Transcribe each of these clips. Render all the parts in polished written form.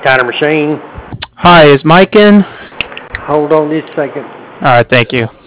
kind of machine. Hi, is Mike in? Hold on just a second. All right, thank you.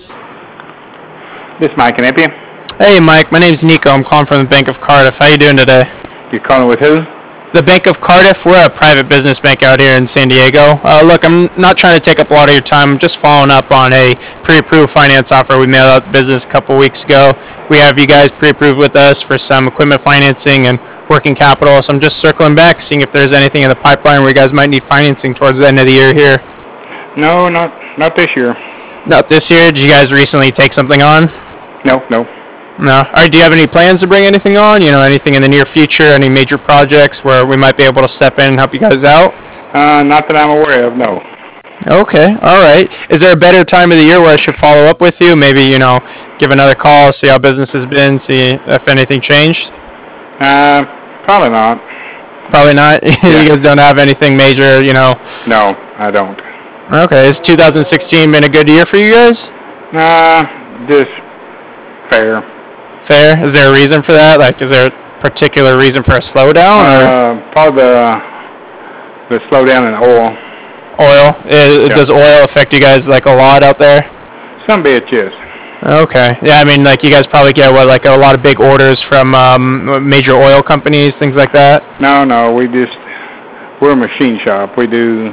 This Mike, can I help you? Hey, Mike. My name's Nico. I'm calling from the Bank of Cardiff. How you doing today? You're calling with who? The Bank of Cardiff. We're a private business bank out here in San Diego. Look, I'm not trying to take up a lot of your time. I'm just following up on a pre-approved finance offer we mailed out to business a couple weeks ago. We have you guys pre-approved with us for some equipment financing and working capital. So I'm just circling back, seeing if there's anything in the pipeline where you guys might need financing towards the end of the year here. No, not this year. Not this year? Did you guys recently take something on? No. No. All right, do you have any plans to bring anything on? Anything in the near future? Any major projects where we might be able to step in and help you guys out? Not that I'm aware of, no. Okay, all right. Is there a better time of the year where I should follow up with you? Maybe, give another call, see how business has been, see if anything changed? Probably not. Probably not? Yeah. You guys don't have anything major, No, I don't. Okay, has 2016 been a good year for you guys? Just fair. Fair? Is there a reason for that? Like, is there a particular reason for a slowdown? Probably the slowdown in oil. Oil? Yeah. Does oil affect you guys, like, a lot out there? Some bit, yes. Okay. Yeah, I mean, like, you guys probably get, a lot of big orders from major oil companies, things like that? No, we're a machine shop. We do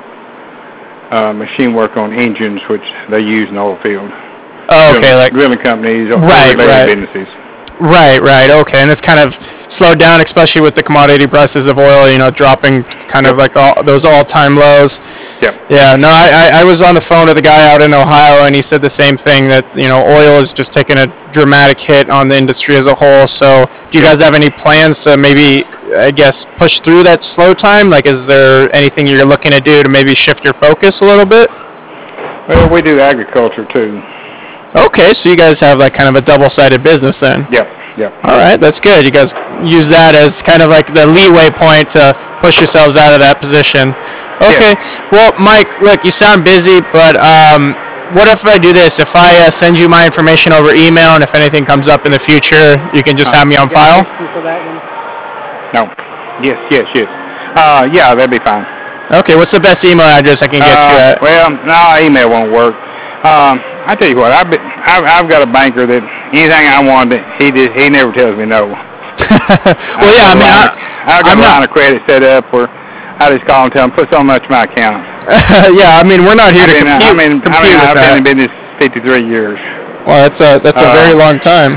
machine work on engines, which they use in the oil field. Oh, okay, drilling companies or right. businesses. Right, okay, and it's kind of slowed down, especially with the commodity prices of oil, dropping kind of like those all-time lows. Yep. Yeah, no, I was on the phone with a guy out in Ohio, and he said the same thing, that, oil is just taking a dramatic hit on the industry as a whole. So do you guys have any plans to maybe, I guess, push through that slow time? Like, is there anything you're looking to do to maybe shift your focus a little bit? Well, we do agriculture, too. Okay, so you guys have like kind of a double-sided business then. Yep. All right, that's good. You guys use that as kind of like the leeway point to push yourselves out of that position. Okay, Yeah. Well, Mike, look, you sound busy, but what if I do this? If I send you my information over email, and if anything comes up in the future, you can just have me on file? No. Yes. Yeah, that'd be fine. Okay, what's the best email address I can get you at? Well, no, email won't work. I tell you what, I've got a banker that anything I want, he never tells me no. Well, yeah, I mean, I've got a line of credit set up where I just call and tell him put so much in my account. Yeah, I mean, we're not here to compete with I've that. been in business 53 years. Well, that's a very long time.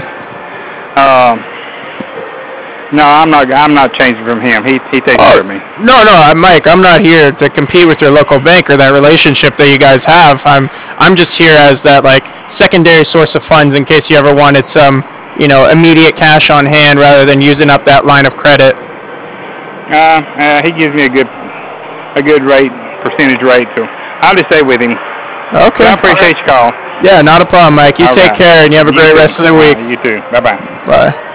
No, I'm not changing from him. He takes care of me. No, Mike, I'm not here to compete with your local bank or that relationship that you guys have. I'm just here as that like secondary source of funds in case you ever wanted some, immediate cash on hand rather than using up that line of credit. He gives me a good percentage rate, so I'll just stay with him. Okay. So I appreciate your call. Yeah, not a problem, Mike. You take care and you have a great rest of the week. You too. Bye-bye. Bye.